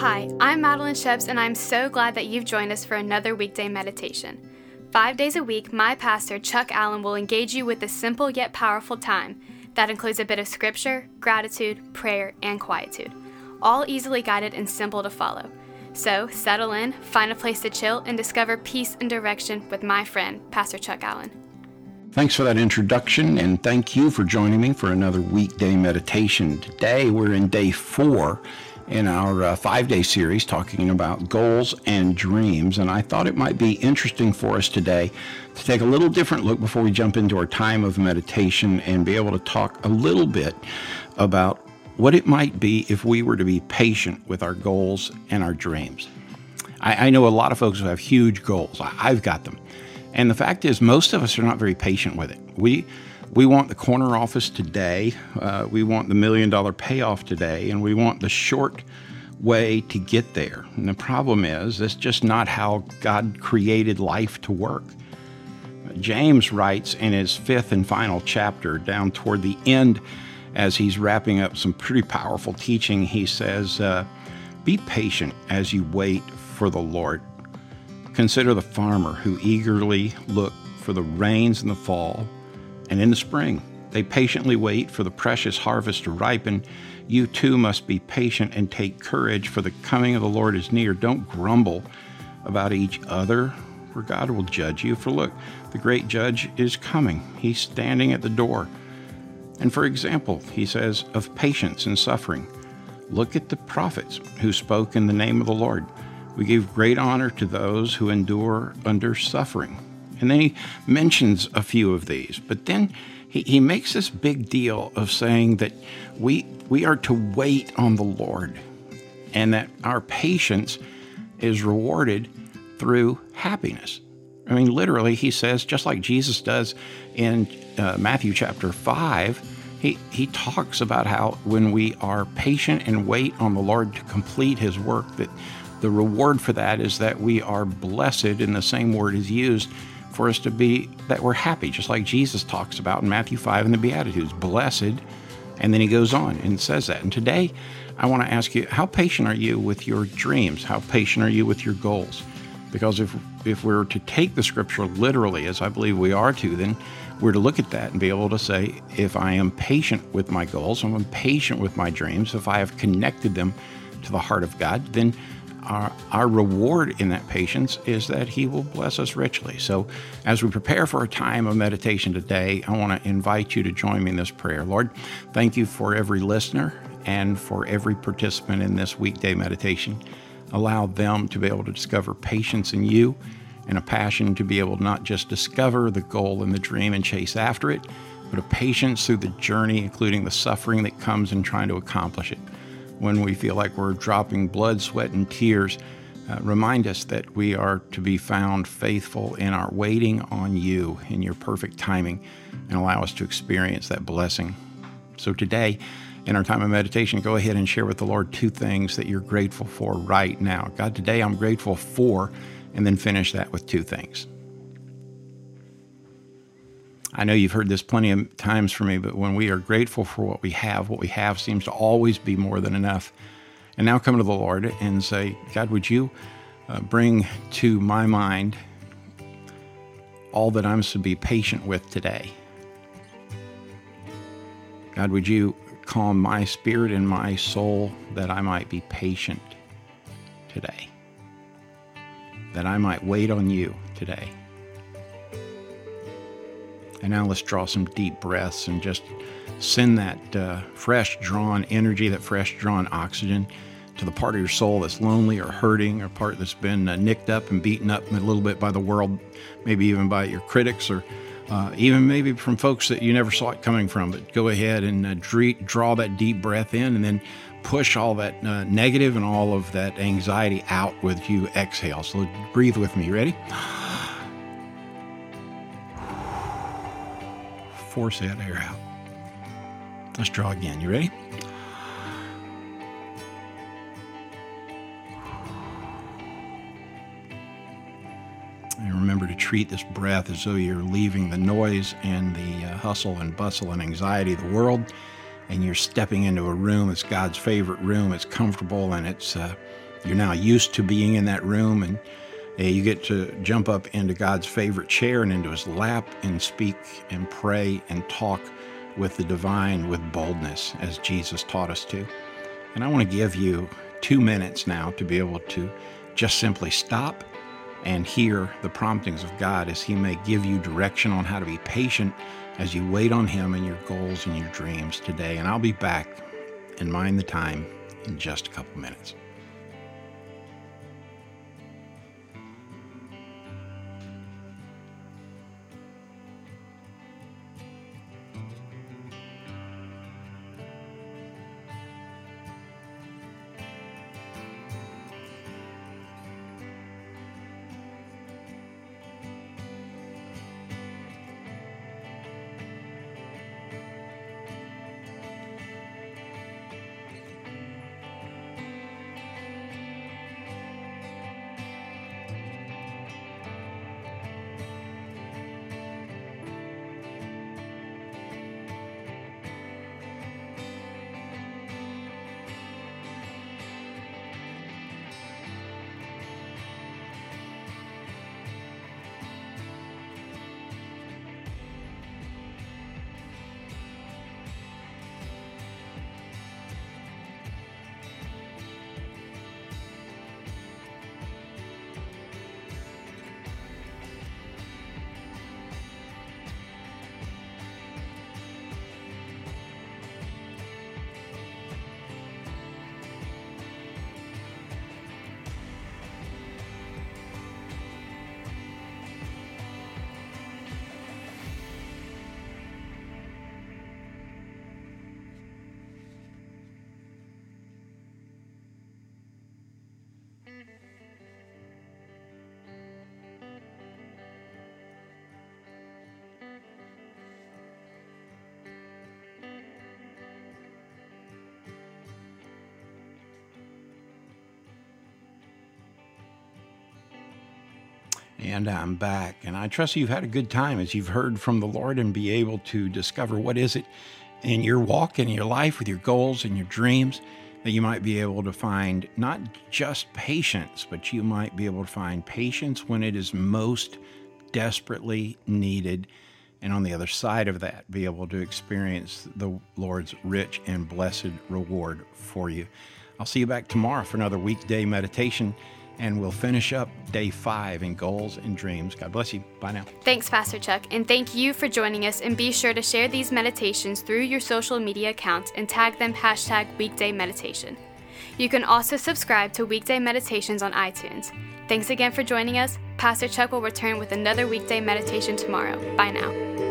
Hi, I'm Madeline Sheps, and I'm so glad that you've joined us for another weekday meditation. 5 days a week, my pastor, Chuck Allen, will engage you with a simple yet powerful time that includes a bit of scripture, gratitude, prayer, and quietude, all easily guided and simple to follow. So settle in, find a place to chill, and discover peace and direction with my friend, Pastor Chuck Allen. Thanks for that introduction, and thank you for joining me for another weekday meditation. Today we're in day 4 in our 5-day series talking about goals and dreams, and I thought it might be interesting for us today to take a little different look before we jump into our time of meditation and be able to talk a little bit about what it might be if we were to be patient with our goals and our dreams. I know a lot of folks who have huge goals. I've got them. And the fact is, most of us are not very patient with it. We want the corner office today, we want the $1 million payoff today, and we want the short way to get there. And the problem is, that's just not how God created life to work. James writes in his 5th and final chapter, down toward the end, as he's wrapping up some pretty powerful teaching, he says, be patient as you wait for the Lord. Consider the farmer who eagerly look for the rains in the fall and in the spring. They patiently wait for the precious harvest to ripen. You too must be patient and take courage, for the coming of the Lord is near. Don't grumble about each other, for God will judge you. For look, the great judge is coming. He's standing at the door. And for example, he says, of patience and suffering. Look at the prophets who spoke in the name of the Lord. We give great honor to those who endure under suffering. And then he mentions a few of these. But then he makes this big deal of saying that we are to wait on the Lord, and that our patience is rewarded through happiness. I mean, literally, he says, just like Jesus does in Matthew chapter 5, he talks about how when we are patient and wait on the Lord to complete his work, that the reward for that is that we are blessed, and the same word is used for us to be, that we're happy, just like Jesus talks about in Matthew 5 in the Beatitudes, blessed, and then he goes on and says that. And today, I want to ask you, how patient are you with your dreams? How patient are you with your goals? Because if we're to take the scripture literally, as I believe we are to, then we're to look at that and be able to say, if I am patient with my goals, if I'm patient with my dreams, if I have connected them to the heart of God, then our reward in that patience is that he will bless us richly. So as we prepare for our time of meditation today, I want to invite you to join me in this prayer. Lord, thank you for every listener and for every participant in this weekday meditation. Allow them to be able to discover patience in you and a passion to be able to not just discover the goal and the dream and chase after it, but a patience through the journey, including the suffering that comes in trying to accomplish it. When we feel like we're dropping blood, sweat, and tears, remind us that we are to be found faithful in our waiting on you in your perfect timing, and allow us to experience that blessing. So today, in our time of meditation, go ahead and share with the Lord 2 things that you're grateful for right now. God, today I'm grateful for, and then finish that with 2 things. I know you've heard this plenty of times from me, but when we are grateful for what we have seems to always be more than enough. And now come to the Lord and say, God, would you bring to my mind all that I'm to be patient with today? God, would you calm my spirit and my soul that I might be patient today? That I might wait on you today? And now let's draw some deep breaths and just send that fresh-drawn energy, that fresh-drawn oxygen to the part of your soul that's lonely or hurting, or part that's been nicked up and beaten up a little bit by the world, maybe even by your critics, or even maybe from folks that you never saw it coming from. But go ahead and draw that deep breath in, and then push all that negative and all of that anxiety out with you exhale. So breathe with me. You ready? Force that air out. Let's draw again. You ready? And remember to treat this breath as though you're leaving the noise and the hustle and bustle and anxiety of the world, and you're stepping into a room. It's God's favorite room. It's comfortable, and it's You're now used to being in that room, and you get to jump up into God's favorite chair and into his lap and speak and pray and talk with the divine with boldness as Jesus taught us to. And I want to give you 2 minutes now to be able to just simply stop and hear the promptings of God as he may give you direction on how to be patient as you wait on him and your goals and your dreams today. And I'll be back and mind the time in just a couple minutes. And I'm back, and I trust you've had a good time as you've heard from the Lord and be able to discover what is it in your walk, in your life, with your goals and your dreams, that you might be able to find not just patience, but you might be able to find patience when it is most desperately needed. And on the other side of that, be able to experience the Lord's rich and blessed reward for you. I'll see you back tomorrow for another weekday meditation. And we'll finish up day 5 in goals and dreams. God bless you. Bye now. Thanks, Pastor Chuck, and thank you for joining us. And be sure to share these meditations through your social media accounts and tag them #weekdaymeditation. You can also subscribe to Weekday Meditations on iTunes. Thanks again for joining us. Pastor Chuck will return with another weekday meditation tomorrow. Bye now.